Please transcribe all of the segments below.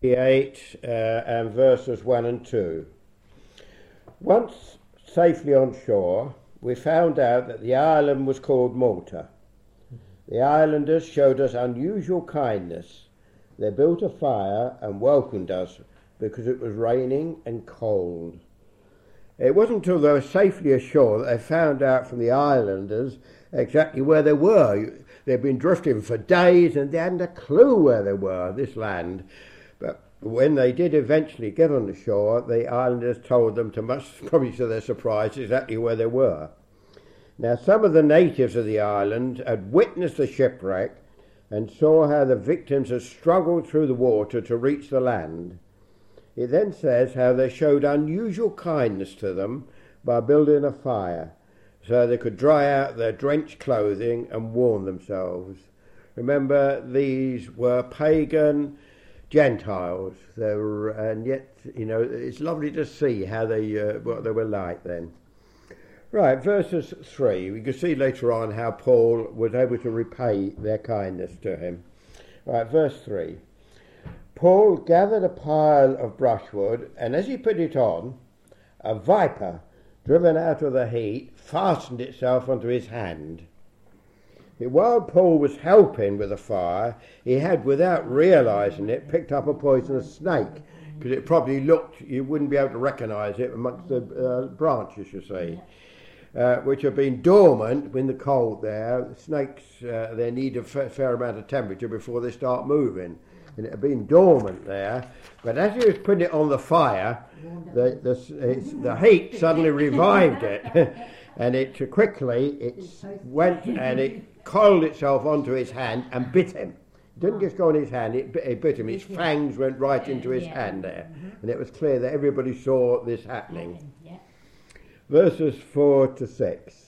8 and verses 1 and 2. Once safely on shore, we found out that the island was called Malta. The islanders showed us unusual kindness. They built a fire and welcomed us because it was raining and cold. It wasn't until they were safely ashore that they found out from the islanders exactly where they were. They'd been drifting for days and they hadn't a clue where they were, this land. But when they did eventually get on the shore, the islanders told them, probably to their surprise, exactly where they were. Now, some of the natives of the island had witnessed the shipwreck and saw how the victims had struggled through the water to reach the land. It then says how they showed unusual kindness to them by building a fire so they could dry out their drenched clothing and warm themselves. Remember, these were pagan Gentiles, and yet, it's lovely to see how what they were like then. Right, verses 3. We can see later on how Paul was able to repay their kindness to him. Right, verse 3. Paul gathered a pile of brushwood, and as he put it on, a viper, driven out of the heat, fastened itself onto his hand. While Paul was helping with the fire, he had, without realising it, picked up a poisonous snake, because it probably you wouldn't be able to recognise it amongst the branches, you see, which have been dormant in the cold there. The snakes, they need a fair amount of temperature before they start moving, and it had been dormant there. But as he was putting it on the fire, the heat suddenly revived it, and it went and it coiled itself onto his hand and bit him. It didn't just go on his hand, it bit him. Its fangs went right into his hand there. And it was clear that everybody saw this happening. Verses 4 to 6.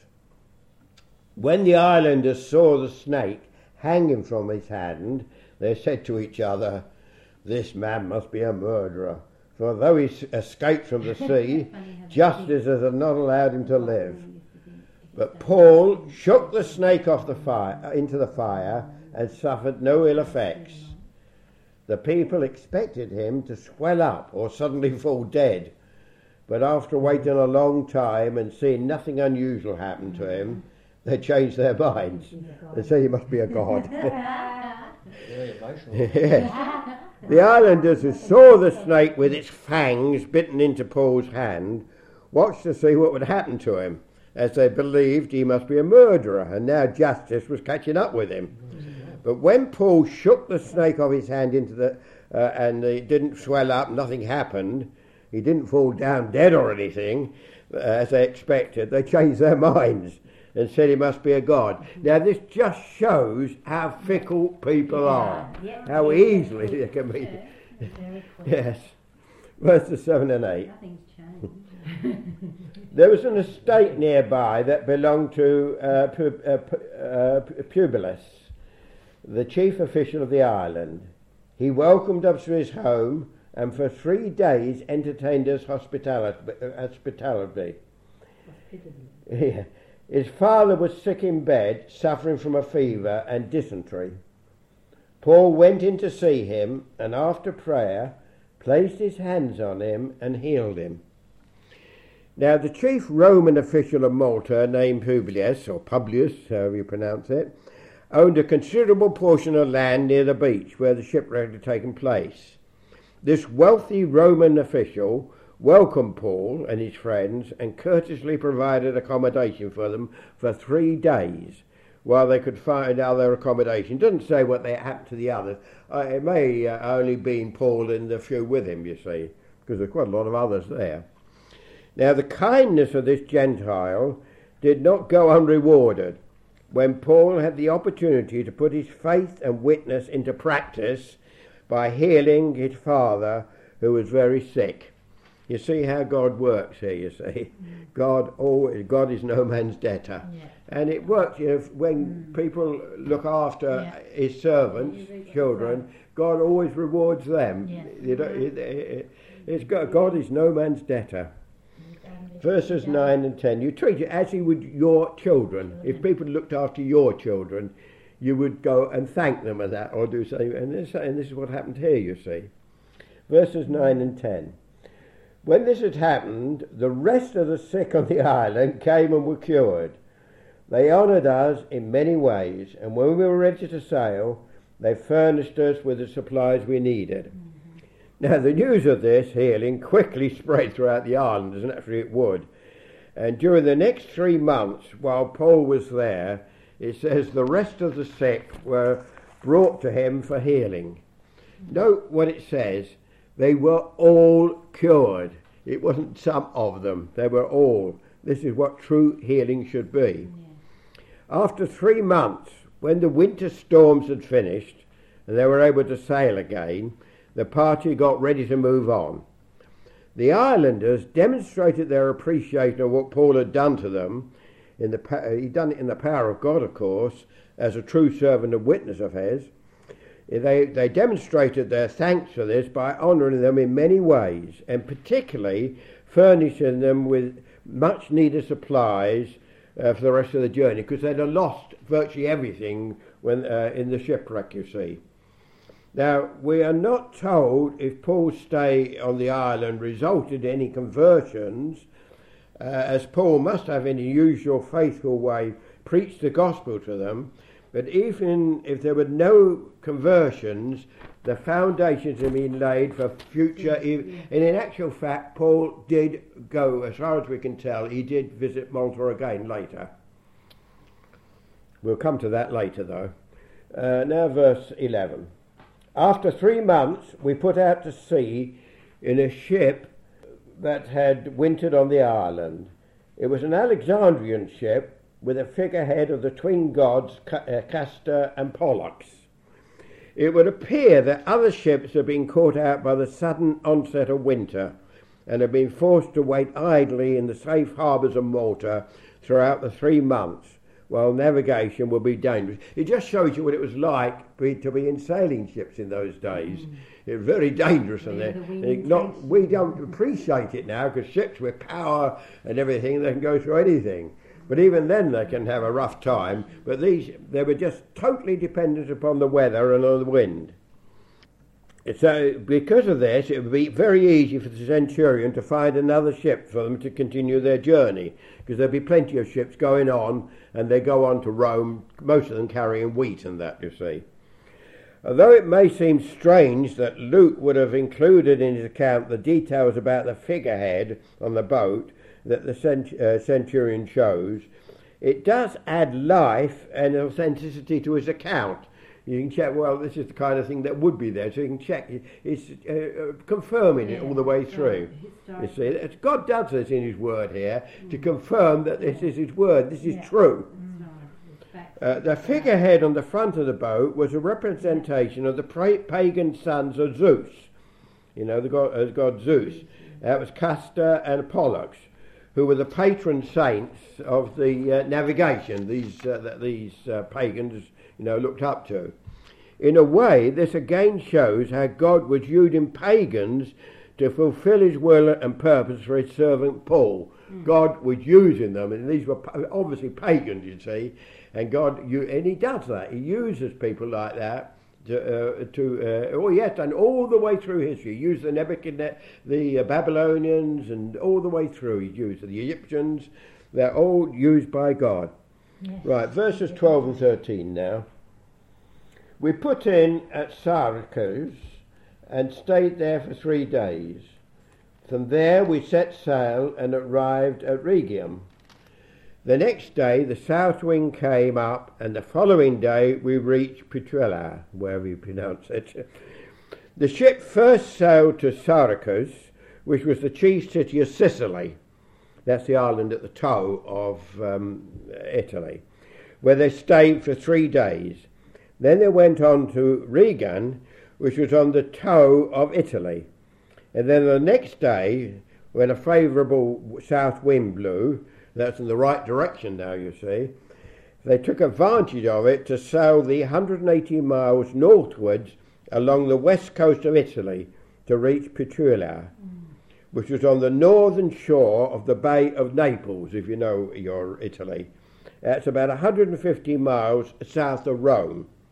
When the islanders saw the snake hanging from his hand, they said to each other, "This man must be a murderer, for though he escaped from the sea, justice has not allowed him to live." But Paul shook the snake off into the fire and suffered no ill effects. The people expected him to swell up or suddenly fall dead, but after waiting a long time and seeing nothing unusual happen to him, they changed their minds and said he must be a god. Very emotional. Yes. The islanders who saw the snake with its fangs bitten into Paul's hand watched to see what would happen to him, as they believed he must be a murderer, and now justice was catching up with him. But when Paul shook the snake off his hand and it didn't swell up, nothing happened, he didn't fall down dead or anything, as they expected, they changed their minds and said he must be a god. Now this just shows how fickle people are, how easily they can be. Yes. Verses 7 and 8. Nothing's changed. There was an estate nearby that belonged to Publius, the chief official of the island. He welcomed us to his home and for 3 days entertained us hospitality. Yeah. His father was sick in bed, suffering from a fever and dysentery. Paul went in to see him and after prayer placed his hands on him and healed him. Now the chief Roman official of Malta, named Publius, however you pronounce it, owned a considerable portion of land near the beach where the shipwreck had taken place. This wealthy Roman official welcomed Paul and his friends and courteously provided accommodation for them for 3 days while they could find other accommodation. It doesn't say what they happened to the others. It may only been Paul and the few with him, you see, because there's quite a lot of others there. Now the kindness of this Gentile did not go unrewarded when Paul had the opportunity to put his faith and witness into practice by healing his father who was very sick. You see how God works here, you see. God is no man's debtor. Yeah. And it works, when people look after his servants, children, God always rewards them. Yeah. God is no man's debtor. Verses 9 and 10, you treat it as you would your children. If people looked after your children, you would go and thank them for that or do something. And this is what happened here, you see. verses 9 and 10. When this had happened, the rest of the sick on the island came and were cured. They honoured us in many ways, and when we were ready to sail, they furnished us with the supplies we needed. Now, the news of this healing quickly spread throughout the island, as naturally it would. And during the next 3 months, while Paul was there, it says the rest of the sick were brought to him for healing. Note what it says. They were all cured. It wasn't some of them. They were all. This is what true healing should be. After 3 months, when the winter storms had finished and they were able to sail again, the party got ready to move on. The islanders demonstrated their appreciation of what Paul had done to them. He'd done it in the power of God, of course, as a true servant and witness of his. They demonstrated their thanks for this by honouring them in many ways, and particularly furnishing them with much needed supplies for the rest of the journey, because they'd have lost virtually everything when in the shipwreck, you see. Now, we are not told if Paul's stay on the island resulted in any conversions, as Paul must have in his usual faithful way preached the gospel to them, but even if there were no conversions, the foundations have been laid for future. And in actual fact, Paul did go, as far as we can tell, he did visit Malta again later. We'll come to that later, though. Now verse 11. After 3 months, we put out to sea in a ship that had wintered on the island. It was an Alexandrian ship with a figurehead of the twin gods Castor and Pollux. It would appear that other ships had been caught out by the sudden onset of winter and had been forced to wait idly in the safe harbours of Malta throughout the 3 months, while navigation would be dangerous. It just shows you what it was like to be in sailing ships in those days. It was very dangerous in there. We don't appreciate it now, because ships with power and everything, they can go through anything. But even then they can have a rough time. But they were just totally dependent upon the weather and on the wind. So because of this, it would be very easy for the centurion to find another ship for them to continue their journey, because there'd be plenty of ships going on, and they go on to Rome, most of them carrying wheat and that, you see. Although it may seem strange that Luke would have included in his account the details about the figurehead on the boat that the centurion shows, it does add life and authenticity to his account. You can check, well, this is the kind of thing that would be there, so you can check. It's confirming it all the way through. You see, God does this in his word here to confirm that this is his word, this is true. The figurehead on the front of the boat was a representation of the pagan sons of Zeus, you know, the god Zeus. That was Castor and Pollux, who were the patron saints of the navigation, these pagans, you know, looked up to. In a way, this again shows how God was using pagans to fulfill his will and purpose for his servant Paul. God was using them, and these were obviously pagans, you see, and and he does that. He uses people like that he has done all the way through history. He used the Babylonians, and all the way through he used the Egyptians. They're all used by God. Yes. Right, verses 12 and 13 now. We put in at Syracuse and stayed there for 3 days. From there we set sail and arrived at Rhegium. The next day the south wind came up, and the following day we reached Puteoli, wherever you pronounce it. The ship first sailed to Syracuse, which was the chief city of Sicily. That's the island at the toe of Italy, where they stayed for 3 days. Then they went on to Rhegium, which was on the toe of Italy. And then the next day, when a favourable south wind blew, that's in the right direction now, you see, they took advantage of it to sail the 180 miles northwards along the west coast of Italy to reach Puteoli, which was on the northern shore of the Bay of Naples, if you know your Italy. That's about 150 miles south of Rome.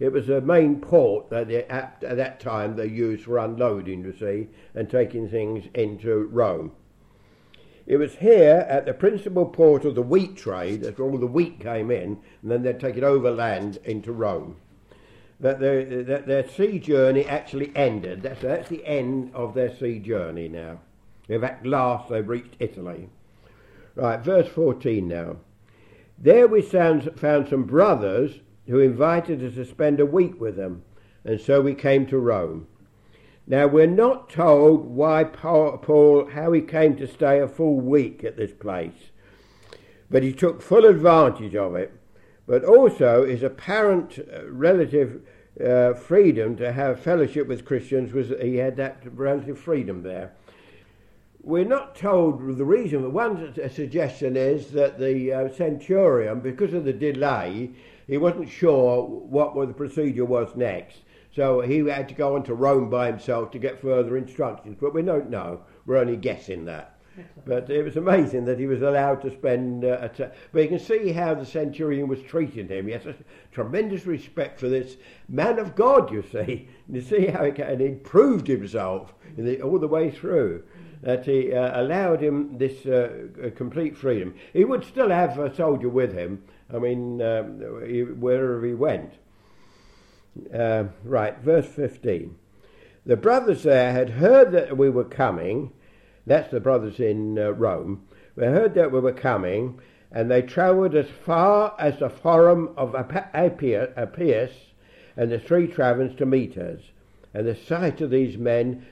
It was a main port that at that time they used for unloading, you see, and taking things into Rome. It was here at the principal port of the wheat trade, that's where all the wheat came in, and then they'd take it overland into Rome, that their sea journey actually ended. That's the end of their sea journey now. At last they've reached Italy. Right, verse 14 now. There we found some brothers who invited us to spend a week with them, and so we came to Rome. Now we're not told why Paul, how he came to stay a full week at this place, but he took full advantage of it. But also his apparent relative freedom to have fellowship with Christians was he had that relative freedom there. We're not told the reason, but one suggestion is that the centurion, because of the delay, he wasn't sure what the procedure was next. So he had to go on to Rome by himself to get further instructions. But we don't know. We're only guessing that. But it was amazing that he was allowed to spend but you can see how the centurion was treating him. He has a tremendous respect for this man of God, you see. You see how he proved himself all the way through. That he allowed him this complete freedom. He would still have a soldier with him, I mean, wherever he went. Right, verse 15. The brothers there had heard that we were coming. That's the brothers in Rome. They heard that we were coming, and they travelled as far as the Forum of Appius and the 3 taverns to meet us. And at the sight of these men,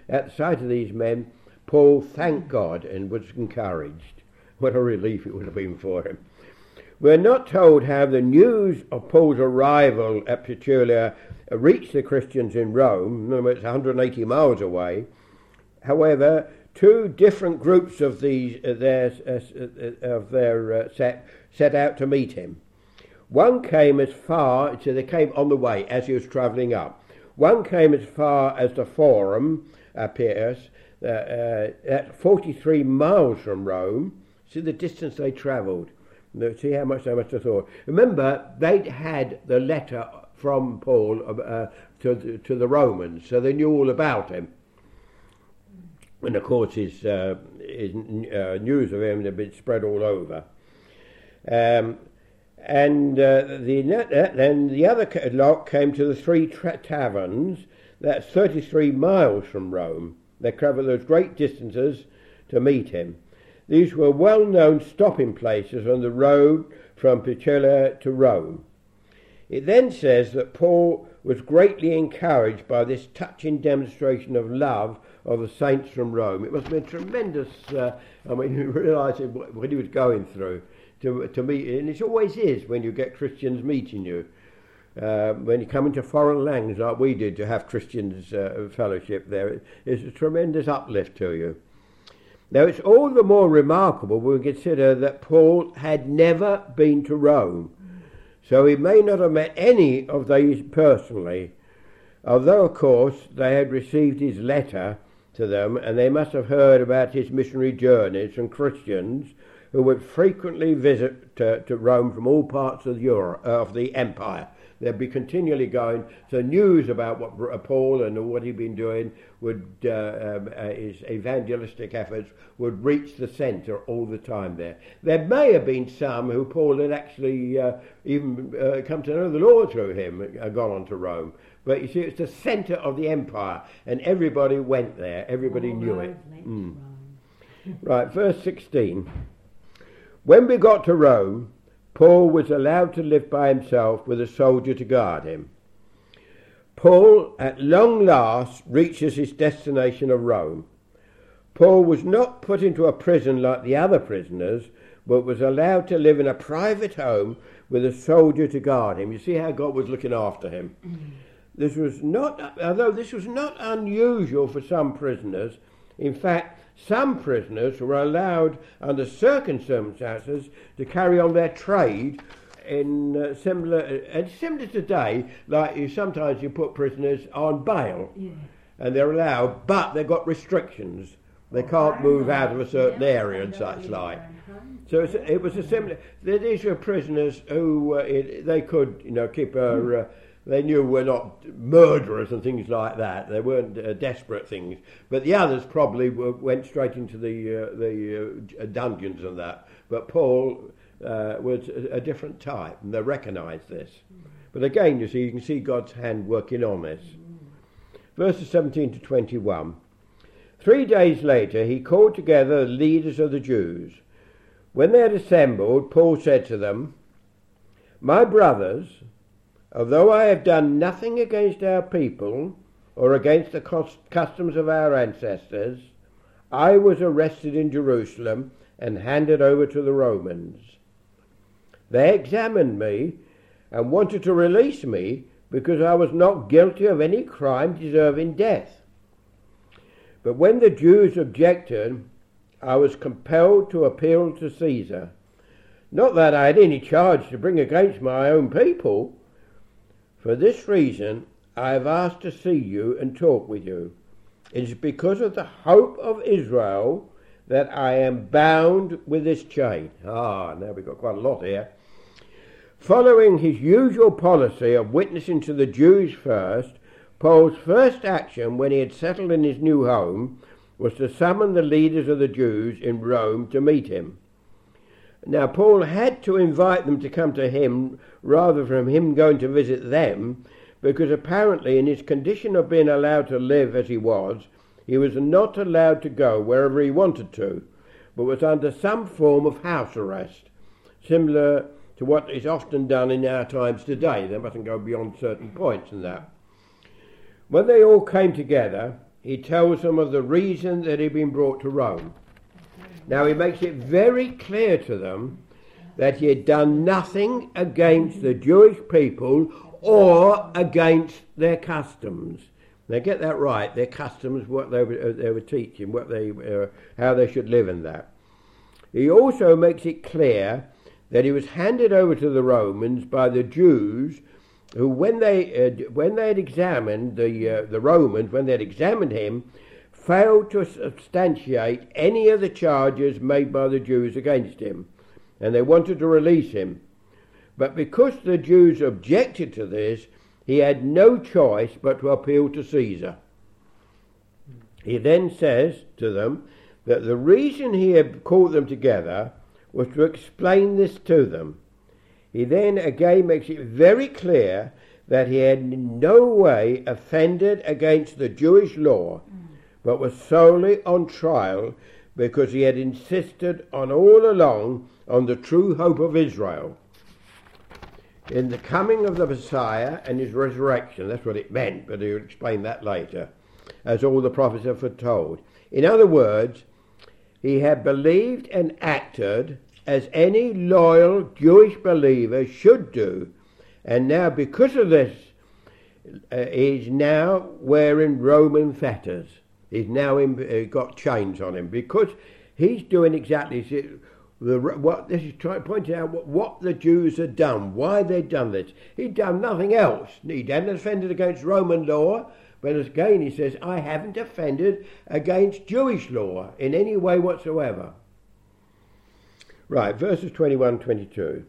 Paul thanked God and was encouraged. What a relief it would have been for him. We're not told how the news of Paul's arrival at Puteoli reached the Christians in Rome. It's 180 miles away. However, 2 different groups of set out to meet him. One came as far, so they came on the way as he was travelling up. One came as far as the Forum Appius, at 43 miles from Rome. See the distance they travelled. See how much they must have thought. Remember, they'd had the letter from Paul to the Romans, so they knew all about him. And of course, his news of him had been spread all over. Then the other lot came to the 3 taverns. That's 33 miles from Rome. They travelled those great distances to meet him. These were well-known stopping places on the road from Puteoli to Rome. It then says that Paul was greatly encouraged by this touching demonstration of love of the saints from Rome. It must have been tremendous, realising what he was going through to meet, and it always is when you get Christians meeting you. When you come into foreign lands like we did to have Christians fellowship there, it's a tremendous uplift to you. Now it's all the more remarkable when we consider that Paul had never been to Rome, so he may not have met any of these personally, although of course they had received his letter to them and they must have heard about his missionary journeys from Christians who would frequently visit to Rome from all parts of Europe, of the empire. They'd be continually going, so news about what Paul and what he'd been doing would, his evangelistic efforts would reach the centre all the time there. There may have been some who Paul had actually even come to know the Lord through him, gone on to Rome. But you see, it's the centre of the empire, and everybody went there, everybody knew it. Right, verse 16. When we got to Rome, Paul was allowed to live by himself with a soldier to guard him. Paul, at long last, reaches his destination of Rome. Paul was not put into a prison like the other prisoners, but was allowed to live in a private home with a soldier to guard him. You see how God was looking after him. This was not unusual for some prisoners. In fact, some prisoners were allowed, under circumstances, to carry on their trade in similar today. Like sometimes you put prisoners on bail, and they're allowed, but they've got restrictions. They can't move out of a certain area and such like. So it was a similar. These were prisoners who they could, keep they knew were not murderers and things like that. They weren't desperate things. But the others probably went straight into the dungeons and that. But Paul was a different type, and they recognised this. But again, you can see God's hand working on this. Verses 17 to 21. 3 days later, he called together the leaders of the Jews. When they had assembled, Paul said to them, "My brothers, although I have done nothing against our people or against the customs of our ancestors, I was arrested in Jerusalem and handed over to the Romans. They examined me and wanted to release me because I was not guilty of any crime deserving death. But when the Jews objected, I was compelled to appeal to Caesar. Not that I had any charge to bring against my own people. For this reason, I have asked to see you and talk with you. It is because of the hope of Israel that I am bound with this chain." Now we've got quite a lot here. Following his usual policy of witnessing to the Jews first, Paul's first action when he had settled in his new home was to summon the leaders of the Jews in Rome to meet him. Now, Paul had to invite them to come to him rather than him going to visit them, because apparently in his condition of being allowed to live as he was not allowed to go wherever he wanted to, but was under some form of house arrest, similar to what is often done in our times today. They mustn't go beyond certain points and that. When they all came together, he tells them of the reason that he'd been brought to Rome. Now he makes it very clear to them that he had done nothing against the Jewish people or against their customs. Now get that right, their customs, what they were teaching, how they should live in that. He also makes it clear that he was handed over to the Romans by the Jews, who when they had examined the Romans, when they had examined him, failed to substantiate any of the charges made by the Jews against him, and they wanted to release him. But because the Jews objected to this, he had no choice but to appeal to Caesar. He then says to them that the reason he had called them together was to explain this to them. He then again makes it very clear that he had in no way offended against the Jewish law, but was solely on trial because he had insisted on all along on the true hope of Israel in the coming of the Messiah and his resurrection. That's what it meant, but he'll explain that later, as all the prophets have foretold. In other words, he had believed and acted as any loyal Jewish believer should do, and now because of this, he's now wearing Roman fetters. He's now got chains on him because he's doing exactly what this is trying to point out what the Jews had done, why they'd done this. He'd done nothing else. He hadn't offended against Roman law, but again he says, I haven't offended against Jewish law in any way whatsoever. Right, verses 21-22.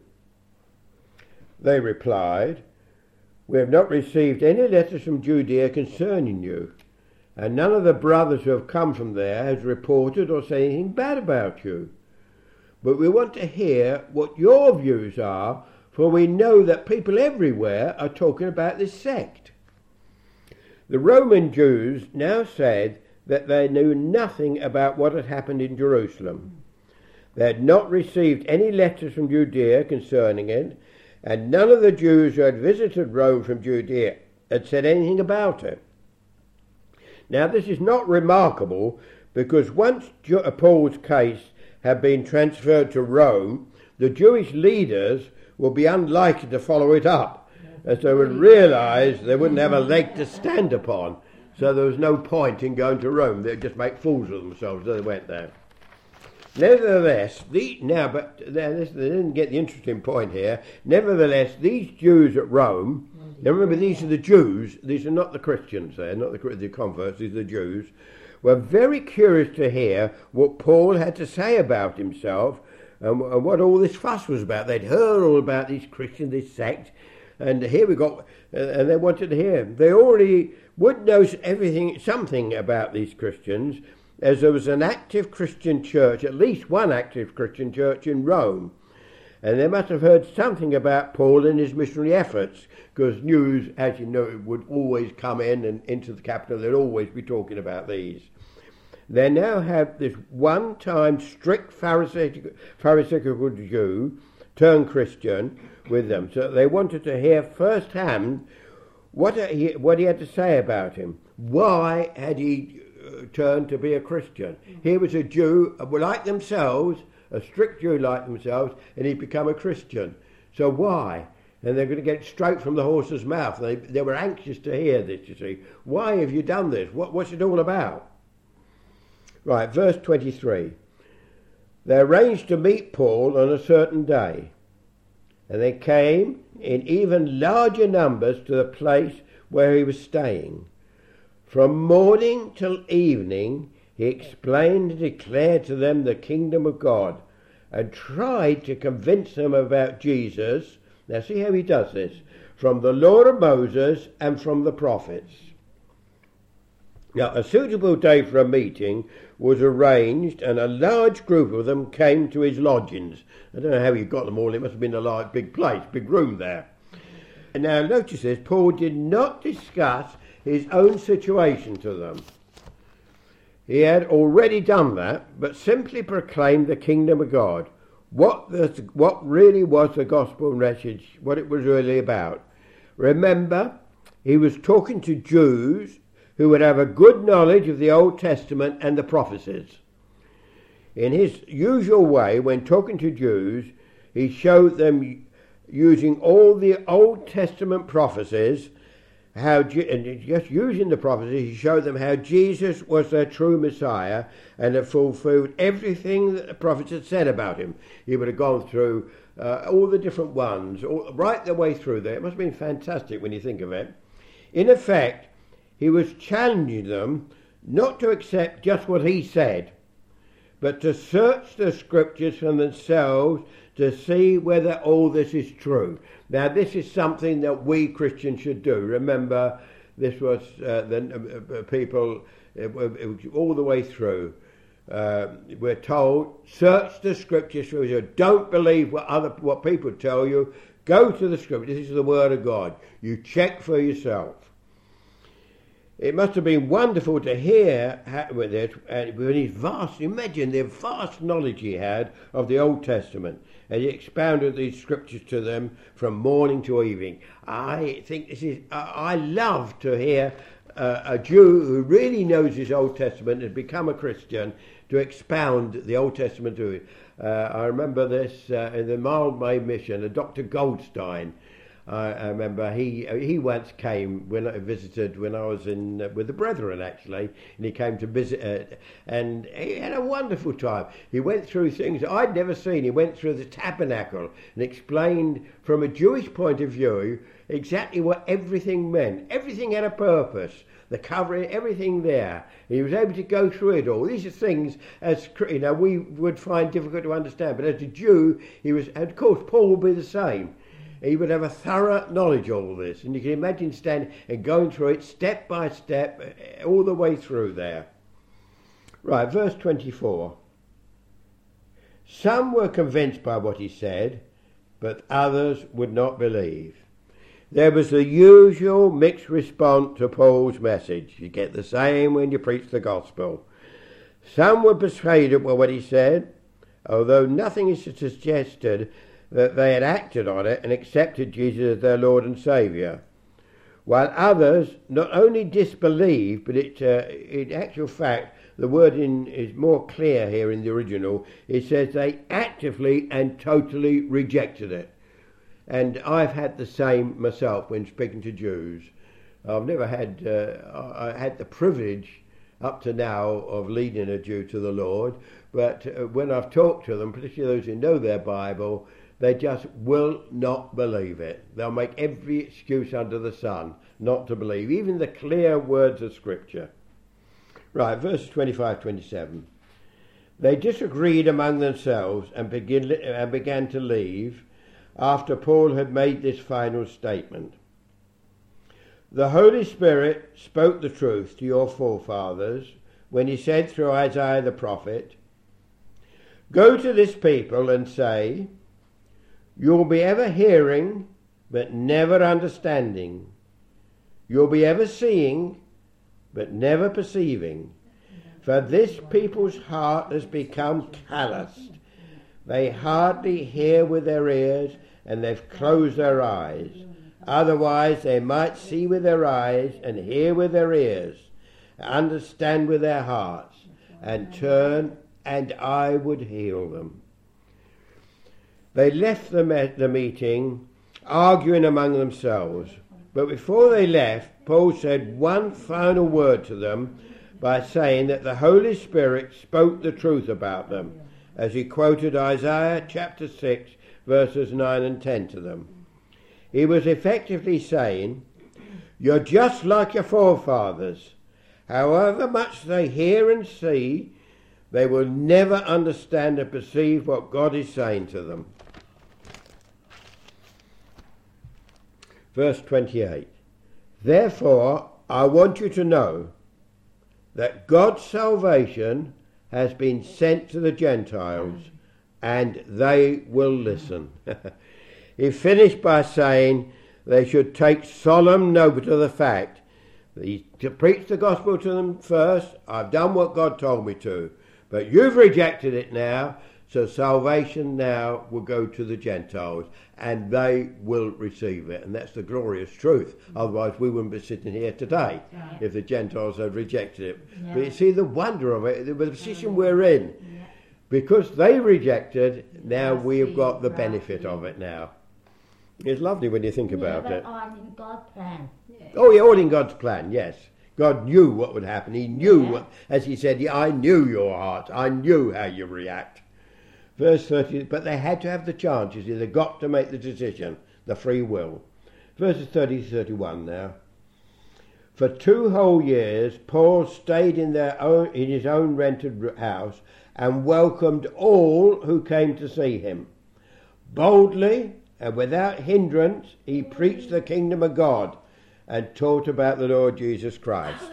They replied, "We have not received any letters from Judea concerning you, and none of the brothers who have come from there has reported or said anything bad about you. But we want to hear what your views are, for we know that people everywhere are talking about this sect." The Roman Jews now said that they knew nothing about what had happened in Jerusalem. They had not received any letters from Judea concerning it, and none of the Jews who had visited Rome from Judea had said anything about it. Now this is not remarkable, because once Paul's case had been transferred to Rome, the Jewish leaders would be unlikely to follow it up, as they would realise they wouldn't have a leg to stand upon. So there was no point in going to Rome. They'd just make fools of themselves if they went there. Nevertheless, they didn't get the interesting point here. Nevertheless, these Jews at Rome, now remember these are the Jews, these are not the Christians there, not the converts, these are the Jews, were very curious to hear what Paul had to say about himself and what all this fuss was about. They'd heard all about these Christians, this sect, And here we got, and they wanted to hear him. They already would know something about these Christians, as there was an active Christian church, at least one active Christian church in Rome. And they must have heard something about Paul and his missionary efforts, because news, as you know, would always come in and into the capital. They'd always be talking about these. They now have this one-time strict Pharisaical Jew turned Christian with them. So they wanted to hear firsthand what he had to say about him. Why had he turned to be a Christian? Here was a Jew like themselves, a strict Jew like themselves, and he'd become a Christian. So why? And they're going to get it straight from the horse's mouth. They were anxious to hear this, you see. Why have you done this? What's it all about? Right, verse 23. They arranged to meet Paul on a certain day, and they came in even larger numbers to the place where he was staying. From morning till evening he explained and declared to them the kingdom of God, and tried to convince them about Jesus. Now see how he does this. From the law of Moses and from the prophets. Now a suitable day for a meeting was arranged, and a large group of them came to his lodgings. I don't know how he got them all. It must have been a large, big place, big room there. And now notice this, Paul did not discuss his own situation to them. He had already done that, but simply proclaimed the kingdom of God. What really was the gospel message, what it was really about. Remember, he was talking to Jews who would have a good knowledge of the Old Testament and the prophecies. In his usual way, when talking to Jews, he showed them, using all the Old Testament prophecies, and just using the prophecies, he showed them how Jesus was their true Messiah and had fulfilled everything that the prophets had said about him. He would have gone through all the different ones, right the way through there. It must have been fantastic when you think of it. In effect, he was challenging them not to accept just what he said, but to search the scriptures for themselves to see whether all this is true. Now, this is something that we Christians should do. Remember, this was the people it was all the way through. We're told, search the scriptures for you. Don't believe what people tell you. Go to the scriptures. This is the word of God. You check for yourself. It must have been wonderful to hear with it, with his imagine the vast knowledge he had of the Old Testament, and he expounded these scriptures to them from morning to evening. I think I love to hear a Jew who really knows his Old Testament and become a Christian to expound the Old Testament to him. I remember this in the Mildmay Mission, Dr. Goldstein. I remember he once came when I visited when I was with the Brethren, actually, and he came to visit, and he had a wonderful time. He went through things I'd never seen. He went through the tabernacle and explained from a Jewish point of view exactly what everything meant. Everything had a purpose. The covering, everything there. He was able to go through it all. These are things, as we would find difficult to understand, but as a Jew, he was, and of course, Paul would be the same. He would have a thorough knowledge of all this, and you can imagine standing and going through it step by step, all the way through there. Right, verse 24. Some were convinced by what he said, but others would not believe. There was the usual mixed response to Paul's message. You get the same when you preach the gospel. Some were persuaded by what he said, although nothing is suggested that they had acted on it and accepted Jesus as their Lord and Saviour, while others not only disbelieved, but in actual fact, the word is more clear here in the original. It says they actively and totally rejected it. And I've had the same myself when speaking to Jews. I've never had, I had the privilege up to now of leading a Jew to the Lord, but when I've talked to them, particularly those who know their Bible, they just will not believe it. They'll make every excuse under the sun not to believe, even the clear words of Scripture. Right, verses 25-27. They disagreed among themselves and began to leave, after Paul had made this final statement. The Holy Spirit spoke the truth to your forefathers when he said through Isaiah the prophet, "Go to this people and say, you'll be ever hearing but never understanding. You'll be ever seeing but never perceiving. For this people's heart has become calloused. They hardly hear with their ears and they've closed their eyes. Otherwise they might see with their eyes and hear with their ears, understand with their hearts, and turn, and I would heal them." They left the meeting arguing among themselves. But before they left, Paul said one final word to them by saying that the Holy Spirit spoke the truth about them, as he quoted Isaiah chapter 6, verses 9 and 10 to them. He was effectively saying, you're just like your forefathers. However much they hear and see, they will never understand and perceive what God is saying to them. Verse 28. Therefore, I want you to know that God's salvation has been sent to the Gentiles, and they will listen. He finished by saying they should take solemn note of the fact that he preached the gospel to them first. I've done what God told me to, but you've rejected it now, so salvation now will go to the Gentiles, and they will receive it. And that's the glorious truth. Otherwise we wouldn't be sitting here today if the Gentiles had rejected it. Yeah. But you see the wonder of it, the position we're in. Yeah. Because they rejected, now we have got the benefit of it now. It's lovely when you think about it. All in God's plan. Yeah. Oh, yeah, all in God's plan, yes. God knew what would happen. He knew, what, as he said, I knew your heart. I knew how you react. Verse 30, but they had to have the chance. You see, they got to make the decision, the free will. Verses 30 to 31 now. For 2 whole years, Paul stayed in his own rented house and welcomed all who came to see him. Boldly and without hindrance, he preached the kingdom of God and taught about the Lord Jesus Christ.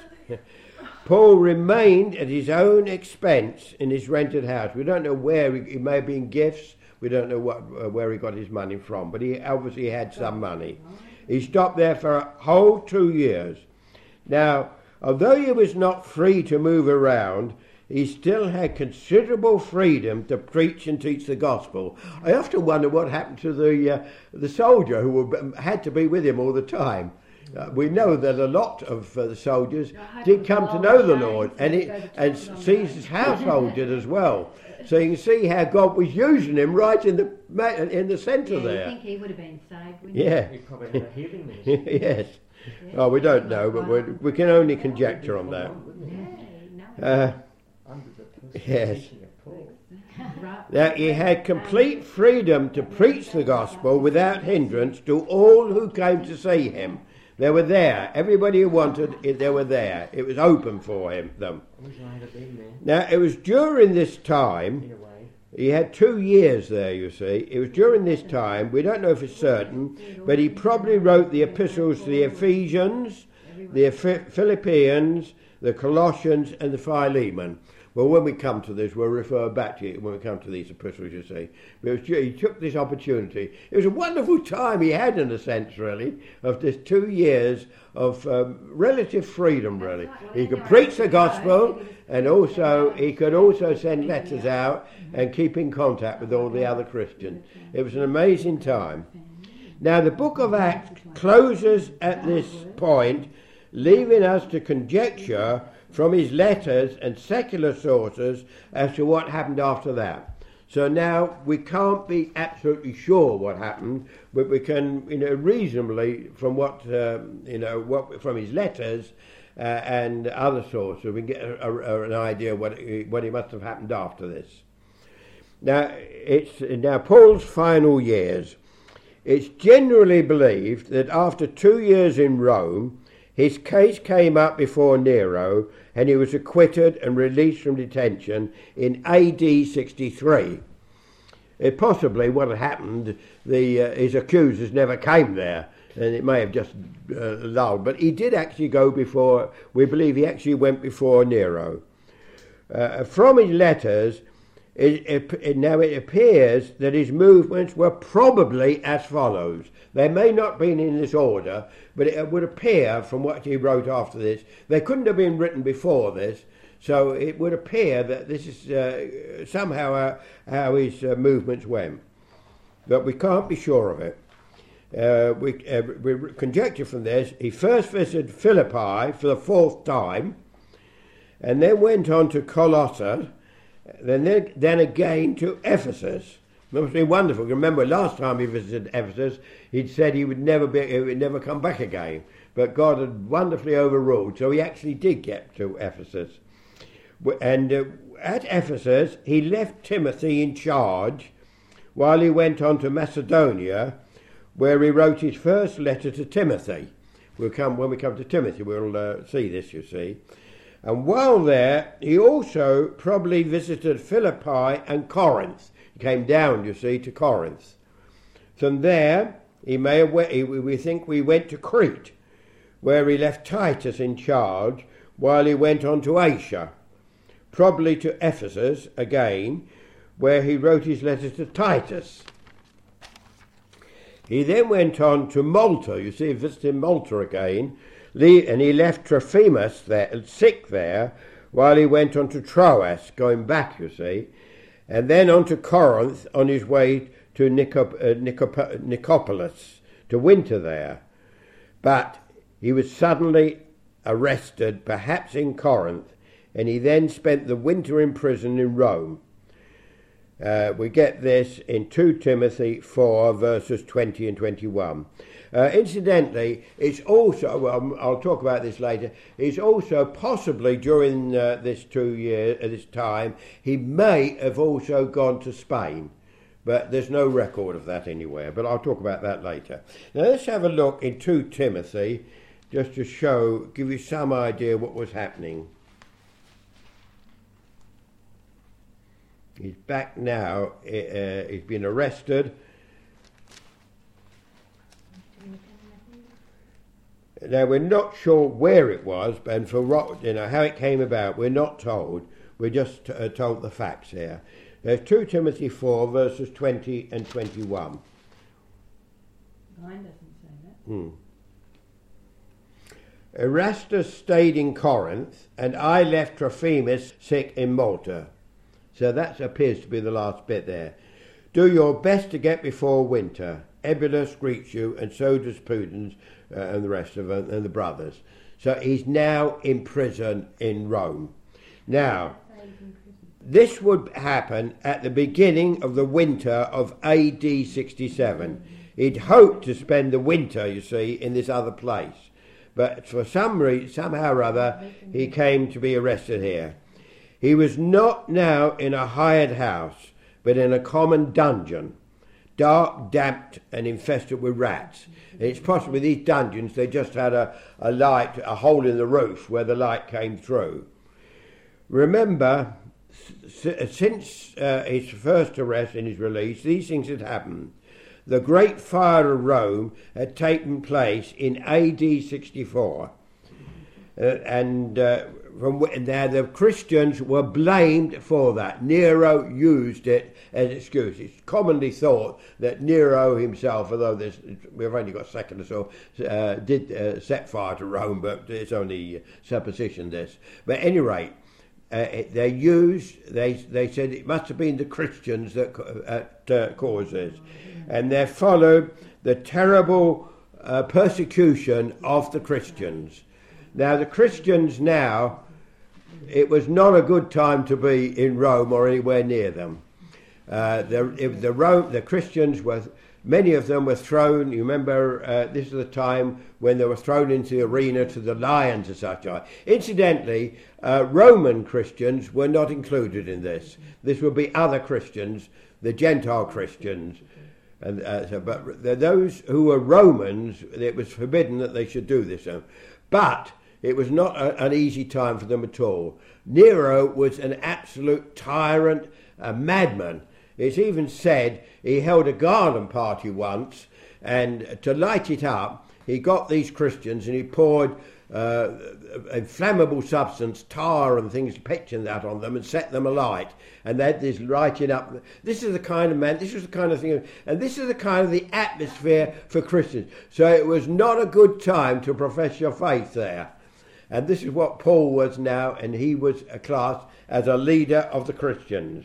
Paul remained at his own expense in his rented house. We don't know where. He may have been gifts. We don't know where he got his money from, but he obviously had some money. He stopped there for a whole 2 years. Now, although he was not free to move around, he still had considerable freedom to preach and teach the gospel. I often wonder what happened to the soldier who had to be with him all the time. We know that a lot of the soldiers did come to know the Lord, and Caesar's household did as well. So you can see how God was using him right in the centre there. I think he would have been saved, wouldn't he? He probably had a healing ministry. Yes. Oh, we don't know, but we can only conjecture on that. Yes. Now he had complete freedom to preach the gospel without hindrance to all who came to see him. They were there. Everybody who wanted it, they were there. It was open for them. Now, it was during this time, he had 2 years there, you see. It was during this time, we don't know if it's certain, but he probably wrote the epistles to the Ephesians, the Philippians, the Colossians, and the Philemon. Well, when we come to this, we'll refer back to it when we come to these epistles, you see. But he took this opportunity. It was a wonderful time he had, in a sense, really, of this 2 years of relative freedom, really. He could preach the gospel, and also he could also send letters out and keep in contact with all the other Christians. It was an amazing time. Now, the book of Acts closes at this point, leaving us to conjecture from his letters and secular sources as to what happened after that. So now we can't be absolutely sure what happened, but we can, reasonably, from what from his letters and other sources, we can get an idea what he must have happened after this. Now it's Paul's final years. It's generally believed that after 2 years in Rome, his case came up before Nero, and he was acquitted and released from detention in AD 63. possibly what had happened, his accusers never came there, and it may have just lulled. But he did actually go before, we believe he actually went before Nero. From his letters, now it appears that his movements were probably as follows. They may not have been in this order, but it would appear from what he wrote after this, they couldn't have been written before this, so it would appear that this is somehow how his movements went. But we can't be sure of it. We conjecture from this, he first visited Philippi for the 4th time, and then went on to Colossae, then again to Ephesus. It must be wonderful. Remember, last time he visited Ephesus, he'd said he would never come back again. But God had wonderfully overruled, so he actually did get to Ephesus. And at Ephesus, he left Timothy in charge while he went on to Macedonia, where he wrote his first letter to Timothy. When we come to Timothy, we'll see this, you see. And while there, he also probably visited Philippi and Corinth. He came down, you see, to Corinth. From there, we think we went to Crete, where he left Titus in charge while he went on to Asia, probably to Ephesus again, where he wrote his letter to Titus. He then went on to Malta, you see, visited Malta again, and he left Trophimus there, sick there, while he went on to Troas, going back, you see, and then on to Corinth on his way to Nicopolis, to winter there. But he was suddenly arrested, perhaps in Corinth, and he then spent the winter in prison in Rome. We get this in 2 Timothy 4, verses 20 and 21. Incidentally, it's also, well, I'll talk about this later, it's also possibly during this time, he may have also gone to Spain, but there's no record of that anywhere, but I'll talk about that later. Now let's have a look in 2 Timothy, just to give you some idea what was happening. He's back now, he's been arrested. Now we're not sure where it was, and for how it came about, we're not told. We're just told the facts here. There's 2 Timothy 4, verses 20 and 21. Mine doesn't say that. Erastus stayed in Corinth, and I left Trophimus sick in Malta. So that appears to be the last bit there. Do your best to get before winter. Eubulus greets you, and so does Pudens and the rest of them, and the brothers. So he's now in prison in Rome. Now, this would happen at the beginning of the winter of AD 67. He'd hoped to spend the winter, you see, in this other place. But for some reason, somehow or other, he came to be arrested here. He was not now in a hired house, but in a common dungeon, dark, damp, and infested with rats. And it's possibly these dungeons, they just had a light, a hole in the roof where the light came through. Remember, since his first arrest and his release, these things had happened. The Great Fire of Rome had taken place in AD 64. Now the Christians were blamed for that. Nero used it as an excuse. It's commonly thought that Nero himself, although we've only got seconds or so, did set fire to Rome, but it's only supposition this. But at any rate, they said it must have been the Christians that caused this. And there followed the terrible persecution of the Christians. Now the Christians now, it was not a good time to be in Rome or anywhere near them. The Christians were, many of them were thrown, you remember this is the time when they were thrown into the arena to the lions and such like. Incidentally, Roman Christians were not included in this. This would be other Christians, the Gentile Christians. But those who were Romans, it was forbidden that they should do this. But it was not an easy time for them at all. Nero was an absolute tyrant, a madman. It's even said he held a garden party once, and to light it up, he got these Christians and he poured inflammable substance, tar and things, pitch and that on them, and set them alight. And they had this lighting up. This is the kind of man, this is the kind of thing, and this is the kind of the atmosphere for Christians. So it was not a good time to profess your faith there. And this is what Paul was now, and he was classed as a leader of the Christians.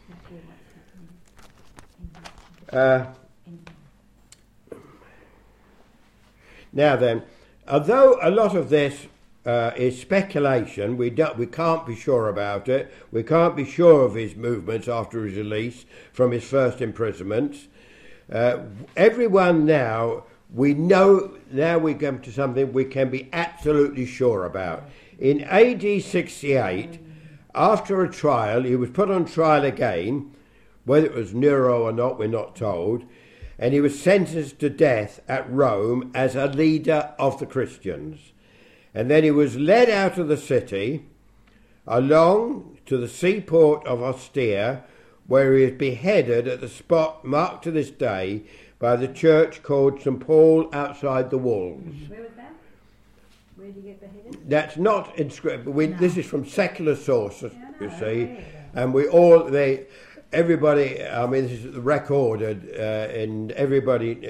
Now then, although a lot of this is speculation, we can't be sure about it. We can't be sure of his movements after his release from his first imprisonments. Everyone now, we know, now we come to something we can be absolutely sure about. In AD 68, after a trial, he was put on trial again, whether it was Nero or not, we're not told, and he was sentenced to death at Rome as a leader of the Christians. And then he was led out of the city along to the seaport of Ostia, where he was beheaded at the spot marked to this day by the church called St. Paul outside the walls. Where was that? Where did he get beheaded? That's not inscribed. This is from secular sources, you see. And everybody, I mean, this is recorded, and everybody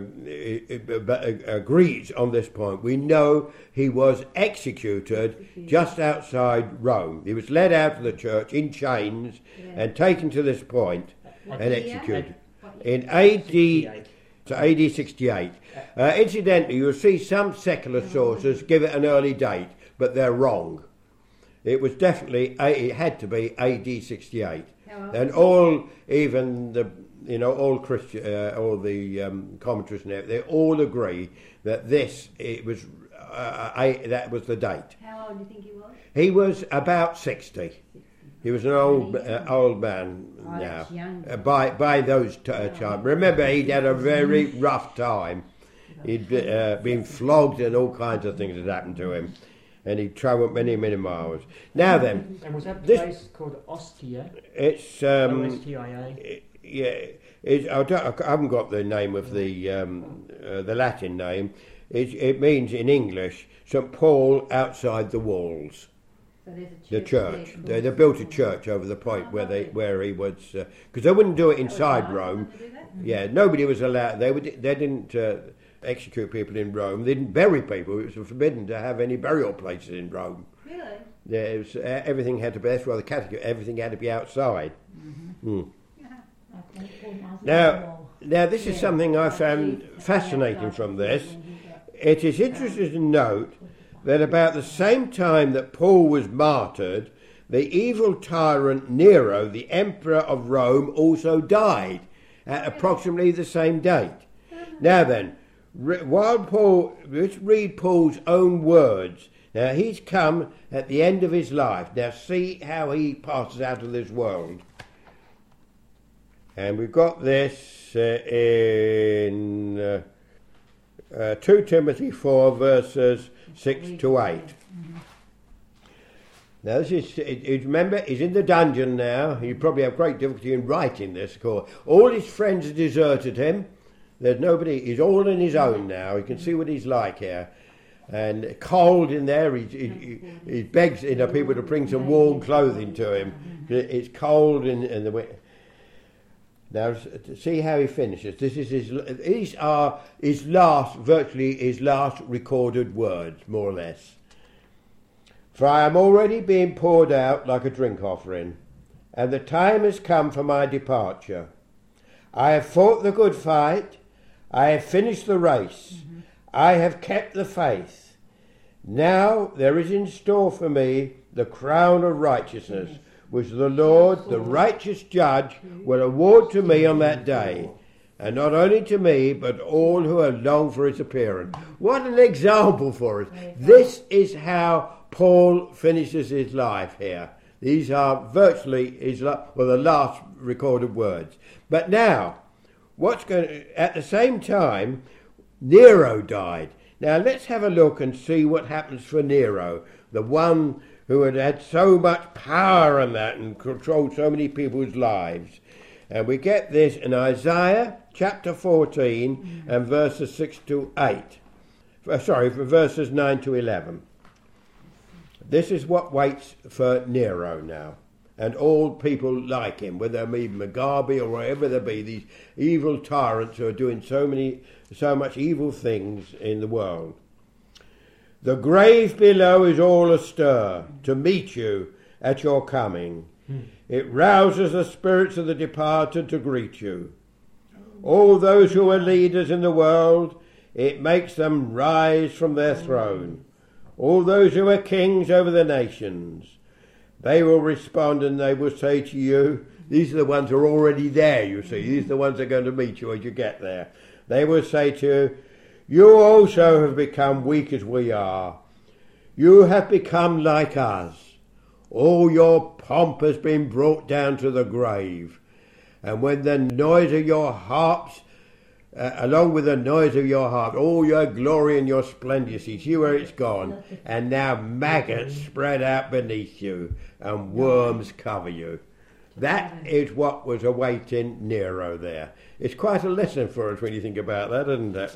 agrees on this point. We know he was executed just outside Rome. He was led out of the church in chains and taken to this point and executed. In AD 68. Incidentally, you'll see some secular sources give it an early date, but they're wrong. It was definitely, it had to be AD 68. And all Christian, all the commentaries now, they all agree that that was the date. How old do you think he was? He was about 60. He was an old man now. By those times. Remember, he'd had a very rough time. He'd been flogged and all kinds of things had happened to him. And he travelled many, many miles. Now then... And was that place called Ostia? It's... O-S-T-I-A? I haven't got the name of the Latin name. It means in English, St. Paul outside the walls. So there's a the church. They built a church over the point where he was... Because they wouldn't do it inside Rome. Yeah, nobody was allowed... They didn't... execute people in Rome. They didn't bury people. It was forbidden to have any burial places in Rome. Really? Yeah, it was, everything had to be. That's why the catechism. Everything had to be outside. Mm-hmm. Now this is something I found fascinating from this. It is interesting to note that about the same time that Paul was martyred, the evil tyrant Nero, the emperor of Rome, also died at approximately the same date. Now then. Let's read Paul's own words. Now, he's come at the end of his life. Now, see how he passes out of this world. And we've got this in 2 Timothy 4, verses 6 to 8. Now, this is, remember, he's in the dungeon now. He probably have great difficulty in writing this, of course. All his friends have deserted him. There's nobody, he's all on his own now. You can see what he's like here. And cold in there, he begs people to bring some warm clothing to him. It's cold in the winter. Now, see how he finishes. These are virtually his last recorded words, more or less. For I am already being poured out like a drink offering, and the time has come for my departure. I have fought the good fight. I have finished the race. Mm-hmm. I have kept the faith. Now there is in store for me the crown of righteousness, which the Lord, the righteous judge, will award to me on that day. And not only to me, but all who have longed for his appearance. What an example for us. This is how Paul finishes his life here. These are virtually the last recorded words. But now, at the same time, Nero died. Now let's have a look and see what happens for Nero, the one who had so much power and controlled so many people's lives. And we get this in Isaiah chapter 14 and verses 6 to 8. Verses 9 to 11. This is what waits for Nero now. And all people like him, whether they be Mugabe or whatever they be, these evil tyrants who are doing so much evil things in the world. The grave below is all astir to meet you at your coming. It rouses the spirits of the departed to greet you. All those who are leaders in the world, it makes them rise from their throne. All those who are kings over the nations, they will respond and they will say to you, these are the ones who are already there, you see. These are the ones that are going to meet you as you get there. They will say to you, you also have become weak as we are. You have become like us. All your pomp has been brought down to the grave. And when the noise of your harps, along with the noise of your harp, all your glory and your splendour, see where it's gone. And now maggots spread out beneath you and worms cover you. That is what was awaiting Nero there. It's quite a lesson for us when you think about that, isn't it?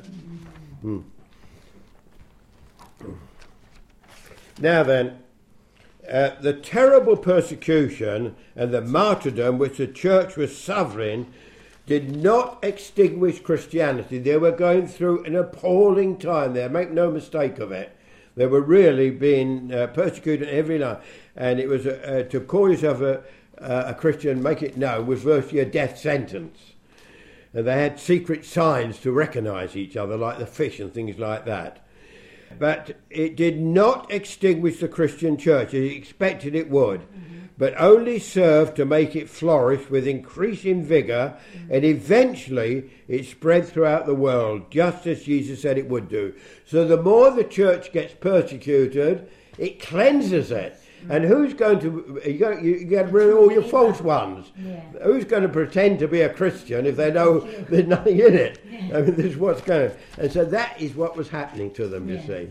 Now then, the terrible persecution and the martyrdom which the church was suffering did not extinguish Christianity. They were going through an appalling time there, make no mistake of it. They were really being persecuted in every line. And it was to call yourself a Christian, make it known, was virtually a death sentence. And they had secret signs to recognise each other, like the fish and things like that. But it did not extinguish the Christian church as he expected it would, but only served to make it flourish with increasing vigour, and eventually it spread throughout the world, just as Jesus said it would do. So the more the church gets persecuted, it cleanses it. And who's going to, you get rid of all your false ones. Yeah. Who's going to pretend to be a Christian if they know there's nothing in it? Yeah. I mean, this is what's going on. And so that is what was happening to them, you see.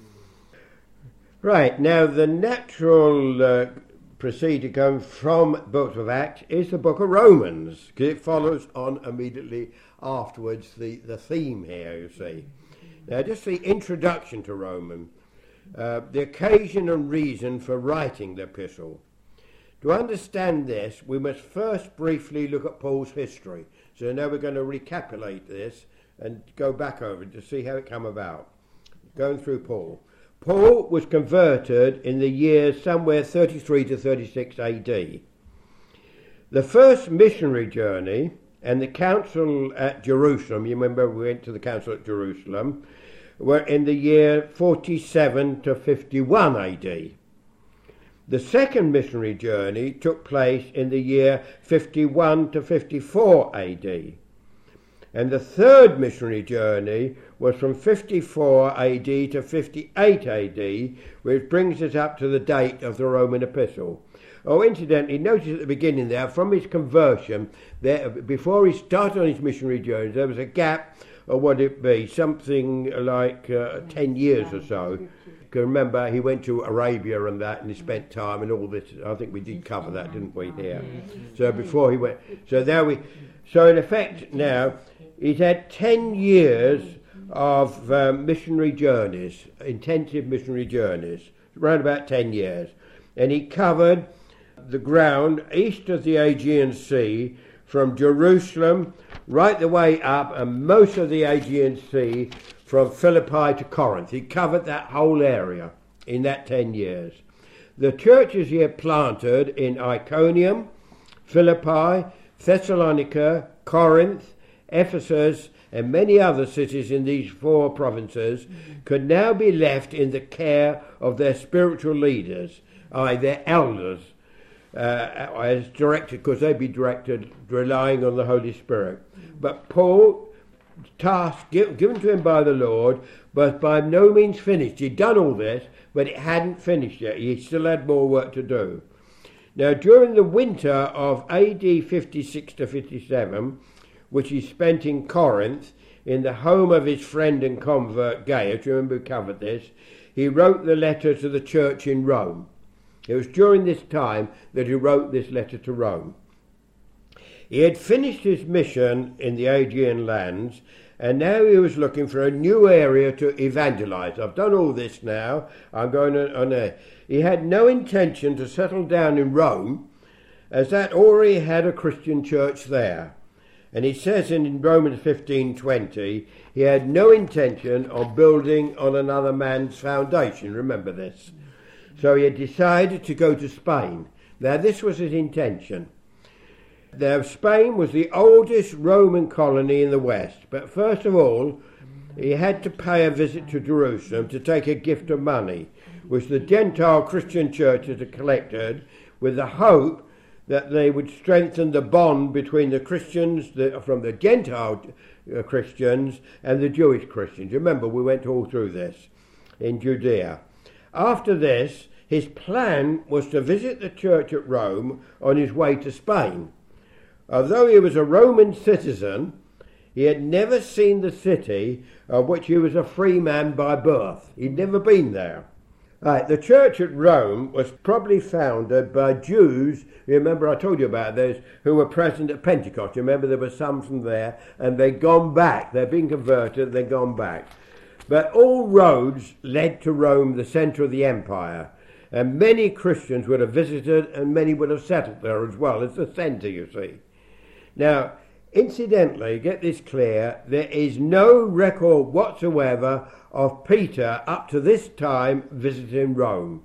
Right, now the natural procedure going from Book of Acts is the book of Romans, because it follows on immediately afterwards the theme here, you see. Now just the introduction to Romans. The occasion and reason for writing the epistle. To understand this, we must first briefly look at Paul's history. So now we're going to recapitulate this and go back over it to see how it came about. Going through Paul. Paul was converted in the year somewhere 33 to 36 AD. The first missionary journey and the council at Jerusalem, you remember we went to the council at Jerusalem, were in the year 47 to 51 AD. The second missionary journey took place in the year 51 to 54 AD. And the third missionary journey was from 54 AD to 58 AD, which brings us up to the date of the Roman epistle. Oh, incidentally, notice at the beginning there, from his conversion, there, before he started on his missionary journey, there was a gap, or what it be, something like 10 years or so. Because remember, he went to Arabia and that, and he spent time and all this. I think we did cover that, didn't we, here? So before he went, so in effect now, he's had 10 years of missionary journeys, intensive missionary journeys, around about 10 years. And he covered the ground east of the Aegean Sea, from Jerusalem right the way up, and most of the Aegean Sea from Philippi to Corinth. He covered that whole area in that 10 years. The churches he had planted in Iconium, Philippi, Thessalonica, Corinth, Ephesus, and many other cities in these 4 provinces could now be left in the care of their spiritual leaders, i.e. their elders, as directed, because they'd be directed relying on the Holy Spirit. But Paul, task given to him by the Lord, but by no means finished. He'd done all this, but it hadn't finished yet. He still had more work to do. Now, during the winter of AD 56 to 57, which he spent in Corinth, in the home of his friend and convert Gaius, remember we covered this, he wrote the letter to the church in Rome. It was during this time that he wrote this letter to Rome. He had finished his mission in the Aegean lands, and now he was looking for a new area to evangelize. I've done all this now. I'm going on there. He had no intention to settle down in Rome, as that already had a Christian church there. And he says in Romans 15:20, he had no intention of building on another man's foundation. Remember this. So he had decided to go to Spain. Now this was his intention. Now Spain was the oldest Roman colony in the West. But first of all, he had to pay a visit to Jerusalem to take a gift of money, which the Gentile Christian churches had collected with the hope that they would strengthen the bond between the Christians from the Gentile Christians and the Jewish Christians. Remember, we went all through this in Judea. After this, his plan was to visit the church at Rome on his way to Spain. Although he was a Roman citizen, he had never seen the city of which he was a free man by birth. He'd never been there. Right, the church at Rome was probably founded by Jews. Remember I told you about those who were present at Pentecost. Remember there were some from there, and they'd gone back. They'd been converted, they'd gone back. But all roads led to Rome, the centre of the empire. And many Christians would have visited, and many would have settled there as well. It's the centre, you see. Now, incidentally, get this clear, there is no record whatsoever of Peter up to this time visiting Rome.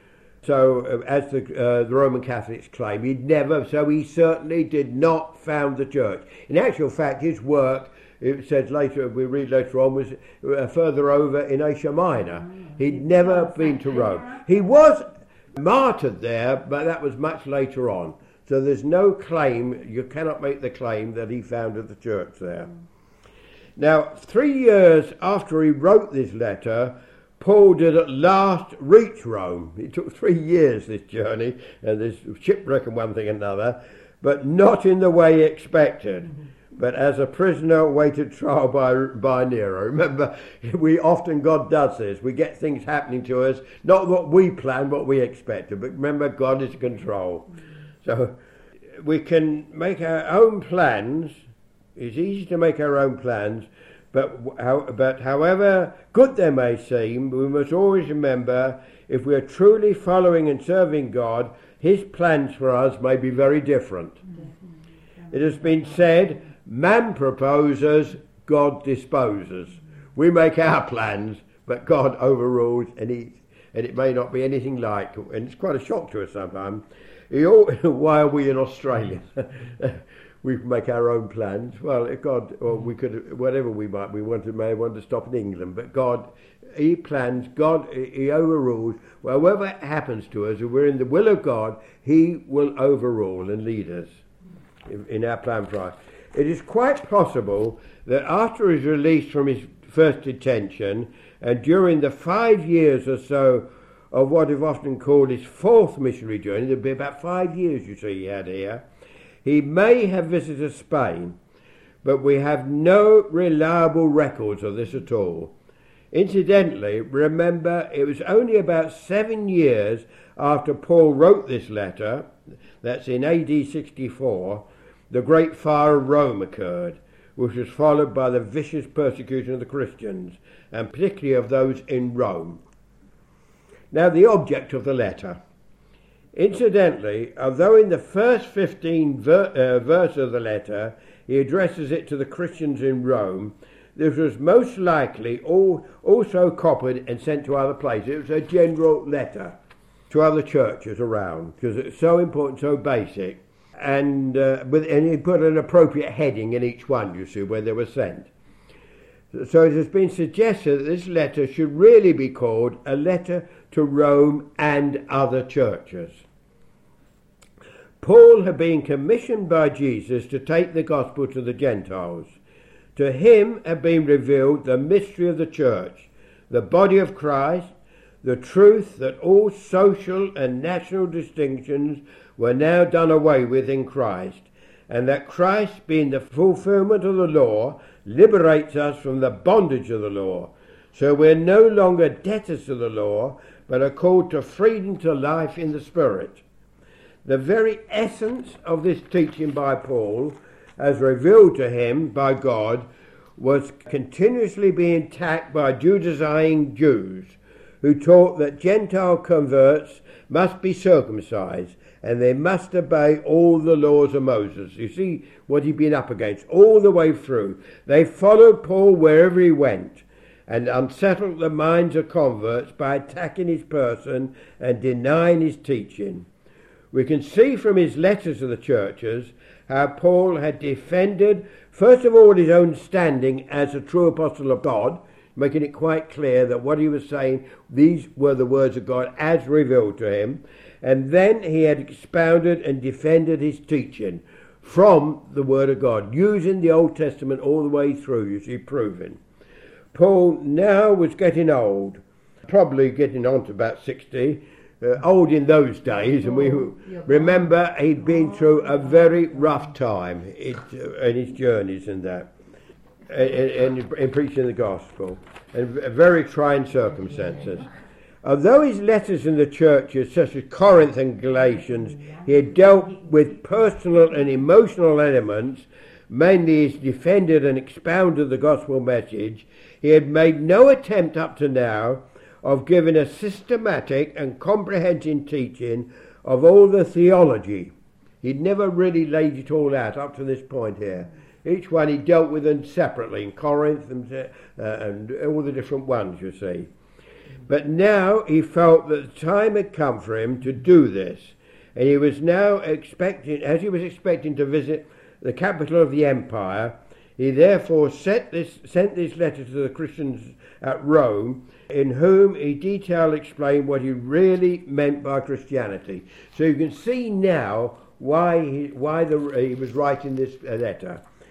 So, as the Roman Catholics claim, he certainly did not found the church. In actual fact, his work, it says later, we read later on, was further over in Asia Minor. He'd never been to Rome. He was martyred there, but that was much later on. So there's no claim, you cannot make the claim that he founded the church there. Now, 3 years after he wrote this letter, Paul did at last reach Rome. It took 3 years, this journey, and this shipwreck and one thing and another, but not in the way he expected, but as a prisoner awaited trial by Nero. Remember, God does this. We get things happening to us, not what we plan, what we expected, but remember, God is in control. So we can make our own plans. It's easy to make our own plans, but however good they may seem, we must always remember, if we are truly following and serving God, his plans for us may be very different. It has been said, man proposes, God disposes. We make our plans, but God overrules, and it may not be anything like, and it's quite a shock to us sometimes. Why are we in Australia? We make our own plans. Well, if God, or we could, whatever we may want to stop in England, but God, he plans, God, he overrules. Whatever happens to us, if we're in the will of God, he will overrule and lead us in our plan for us. It is quite possible that after his release from his first detention, and during the 5 years or so of what is often called his fourth missionary journey, there'll be about 5 years, you see, he had here, he may have visited Spain, but we have no reliable records of this at all. Incidentally, remember, it was only about 7 years after Paul wrote this letter, that's in AD 64, the Great Fire of Rome occurred, which was followed by the vicious persecution of the Christians, and particularly of those in Rome. Now, the object of the letter. Incidentally, although in the first 15 verses of the letter he addresses it to the Christians in Rome, this was most likely also copied and sent to other places. It was a general letter to other churches around, because it's so important, so basic, and he put an appropriate heading in each one, you see, where they were sent. So it has been suggested that this letter should really be called a letter to Rome and other churches. Paul had been commissioned by Jesus to take the gospel to the Gentiles. To him had been revealed the mystery of the church, the body of Christ, the truth that all social and national distinctions were now done away with in Christ, and that Christ, being the fulfillment of the law, liberates us from the bondage of the law. So we're no longer debtors to the law, but are called to freedom to life in the Spirit. the very essence of this teaching by Paul, as revealed to him by God, was continuously being attacked by Judaizing Jews who taught that Gentile converts must be circumcised and they must obey all the laws of Moses. You see what he'd been up against all the way through. They followed Paul wherever he went and unsettled the minds of converts by attacking his person and denying his teaching. We can see from his letters to the churches how Paul had defended, first of all, his own standing as a true apostle of God, making it quite clear that what he was saying, these were the words of God as revealed to him. And then he had expounded and defended his teaching from the Word of God, using the Old Testament all the way through, you see, proving. Paul now was getting old, probably getting on to about 60, old in those days, and we remember he'd been through a very rough time in his journeys and that, in preaching the gospel, and very trying circumstances. Although his letters in the churches, such as Corinth and Galatians, he had dealt with personal and emotional elements, mainly he's defended and expounded the gospel message, he had made no attempt up to now of giving a systematic and comprehensive teaching of all the theology. He'd never really laid it all out up to this point here. Each one he dealt with them separately, in Corinth and all the different ones, you see. But now he felt that the time had come for him to do this, and he was now expecting, as he was expecting to visit the capital of the empire, he therefore sent this letter to the Christians at Rome, in whom he detailed explained what he really meant by Christianity. So you can see now why he was writing this letter.